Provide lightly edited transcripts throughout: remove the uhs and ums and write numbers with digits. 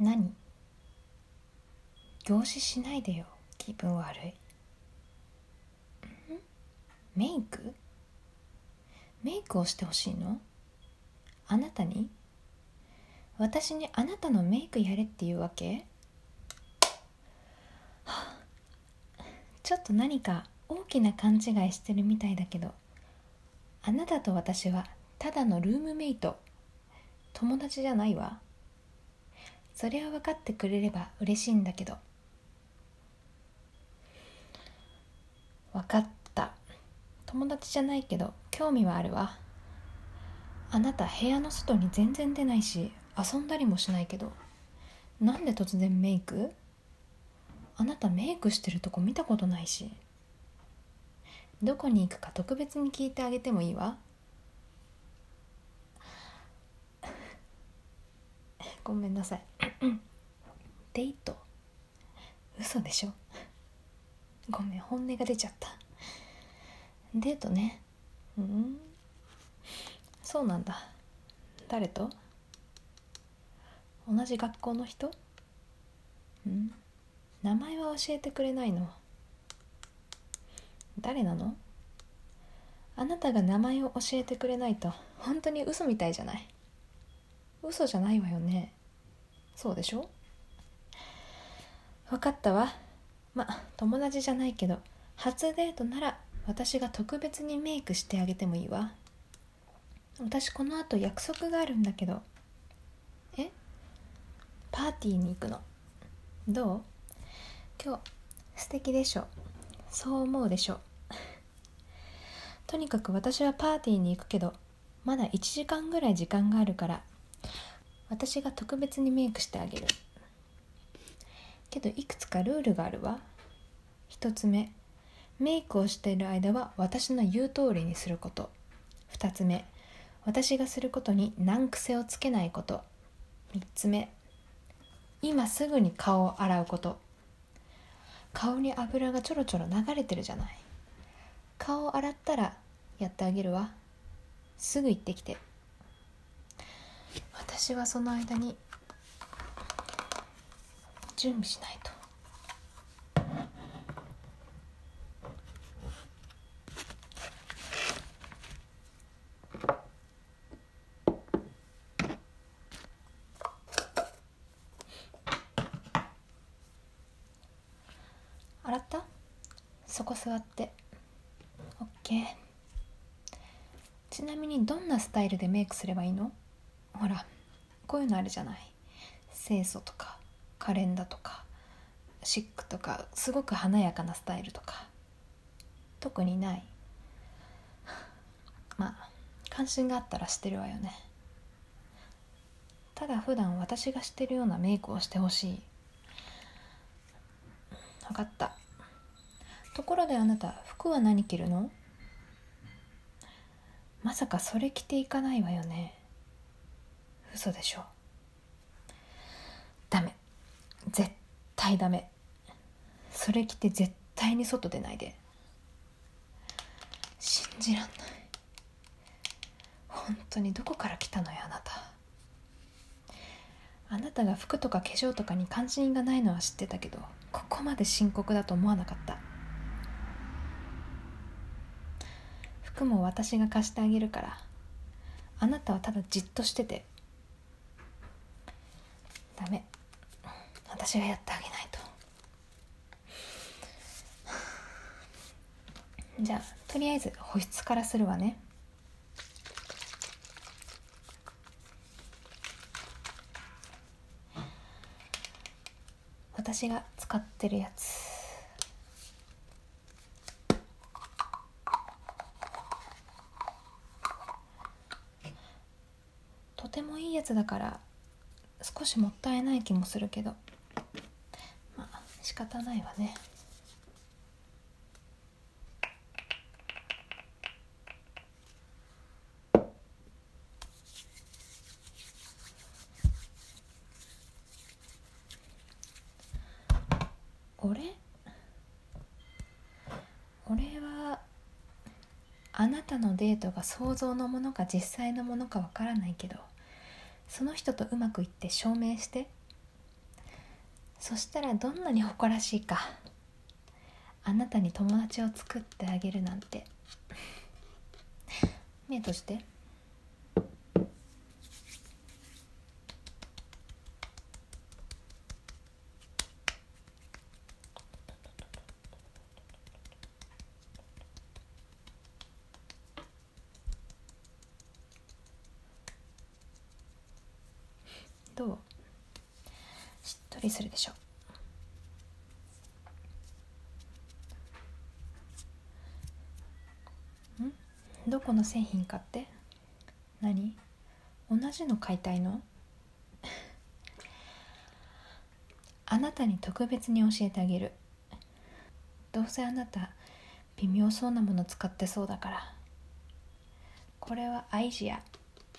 何？凝視しないでよ、気分悪い。メイク？メイクをしてほしいの？あなたに？私にあなたのメイクやれっていうわけ？ちょっと何か大きな勘違いしてるみたいだけど、あなたと私はただのルームメイト、友達じゃないわ。それを分かってくれれば嬉しいんだけど。分かった。友達じゃないけど興味はあるわ。あなた部屋の外に全然出ないし遊んだりもしないけど、なんで突然メイク？あなたメイクしてるとこ見たことないし。どこに行くか特別に聞いてあげてもいいわ。ごめんなさい。デート？嘘でしょ。ごめん、本音が出ちゃった。デートね。そうなんだ。誰と？同じ学校の人？名前は教えてくれないの？誰なの？あなたが名前を教えてくれないと本当に嘘みたいじゃない。嘘じゃないわよね。そうでしょ？分かったわ。友達じゃないけど初デートなら私が特別にメイクしてあげてもいいわ。私この後約束があるんだけど。パーティーに行くの。どう？今日素敵でしょ。そう思うでしょ。とにかく私はパーティーに行くけど、まだ1時間ぐらい時間があるから私が特別にメイクしてあげる。けどいくつかルールがあるわ。1つ目、メイクをしている間は私の言う通りにすること。2つ目、私がすることに難癖をつけないこと。3つ目、今すぐに顔を洗うこと。顔に油がちょろちょろ流れてるじゃない。顔を洗ったらやってあげるわ。すぐ行ってきて。私はその間に準備しないと。洗った？そこ座って。オッケー。ちなみにどんなスタイルでメイクすればいいの？ほら、こういうのあるじゃない。清楚とか可憐だとかシックとか、すごく華やかなスタイルとか。特にない？関心があったらしてるわよね。ただ普段私がしてるようなメイクをしてほしい。分かった。ところであなた、服は何着るの？まさかそれ着ていかないわよね。嘘でしょ。ダメ、絶対ダメ。それ着て絶対に外出ないで。信じらんない。本当にどこから来たのよ、あなた。あなたが服とか化粧とかに関心がないのは知ってたけど、ここまで深刻だと思わなかった。服も私が貸してあげるから、あなたはただじっとしてて。ダメ、私がやってあげないと。じゃあとりあえず保湿からするわね。私が使ってるやつ。とてもいいやつだから少しもったいない気もするけど、仕方ないわね。俺はあなたのデートが想像のものか実際のものかわからないけど、その人とうまくいって証明して。 そしたらどんなに誇らしいか。あなたに友達を作ってあげるなんて。目閉じて。どう？しっとりするでしょ。どこの製品かって？何？同じの買いたいの？あなたに特別に教えてあげる。どうせあなた微妙そうなもの使ってそうだから。これはアイジア。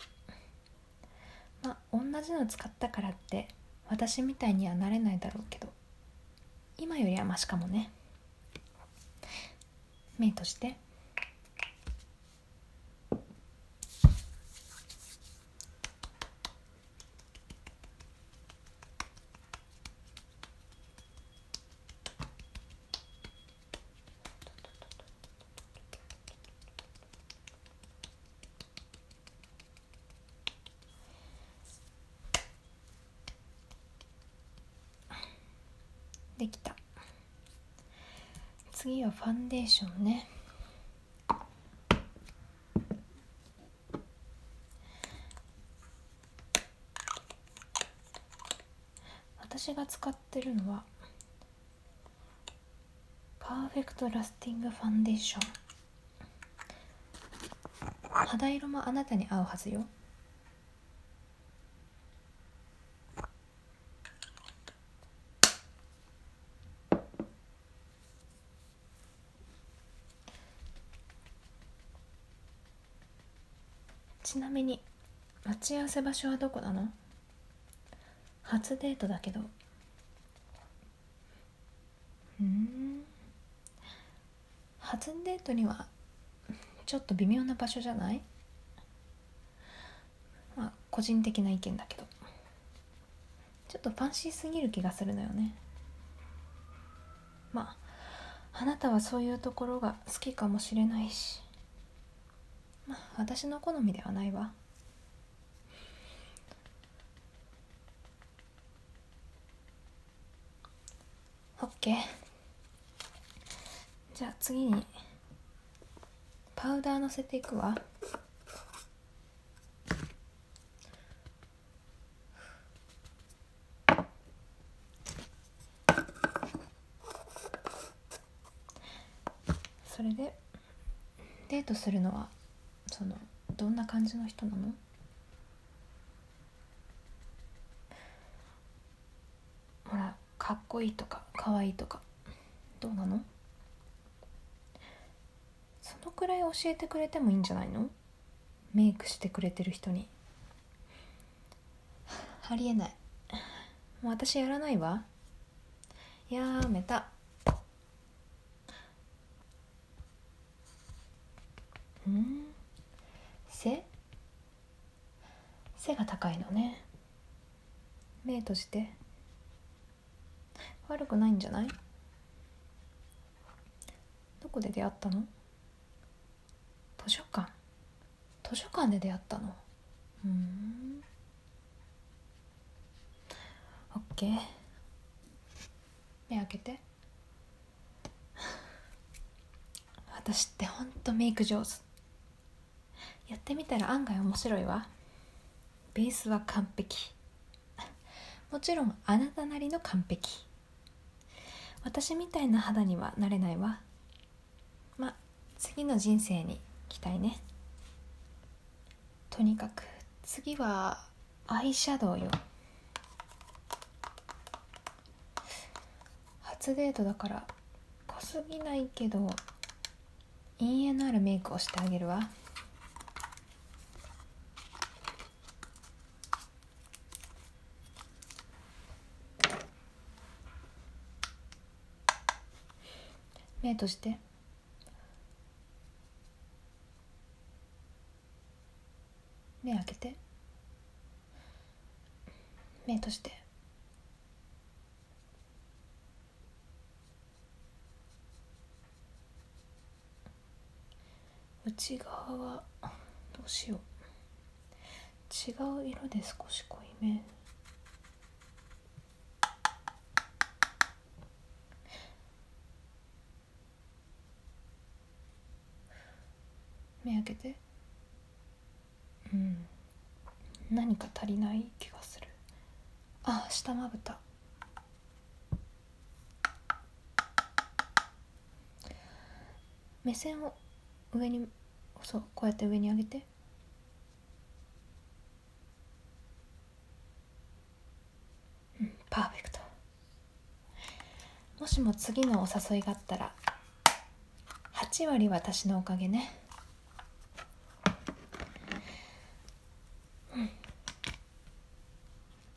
同じの使ったからって私みたいにはなれないだろうけど、今よりはマシかもね。目閉じて。できた。次はファンデーションね。私が使ってるのはパーフェクトラスティングファンデーション。肌色もあなたに合うはずよ。ちなみに待ち合わせ場所はどこなの？初デートだけど。初デートにはちょっと微妙な場所じゃない？個人的な意見だけど、ちょっとファンシーすぎる気がするのよね。あなたはそういうところが好きかもしれないし、私の好みではないわ。オッケー。じゃあ次にパウダーのせていくわ。それでデートするのはどんな感じの人なの？ほら、かっこいいとかかわいいとかどうなの？そのくらい教えてくれてもいいんじゃないの？メイクしてくれてる人に。ありえない。もう私やらないわ。やめた。背が高いのね。目閉じて。悪くないんじゃない？どこで出会ったの？図書館。図書館で出会ったの。オッケー。目開けて。私ってほんとメイク上手。やってみたら案外面白いわ。ベースは完璧。もちろんあなたなりの完璧。私みたいな肌にはなれないわ。次の人生に期待ね。とにかく次はアイシャドウよ。初デートだから濃すぎないけど陰影のあるメイクをしてあげるわ。目閉じて。目開けて。目閉じて。 内側はどうしよう、違う色で少し濃いめ。目開けて。何か足りない気がする。あ、下まぶた。目線を上に、そう、こうやって上に上げて。パーフェクト。もしも次のお誘いがあったら8割私のおかげね。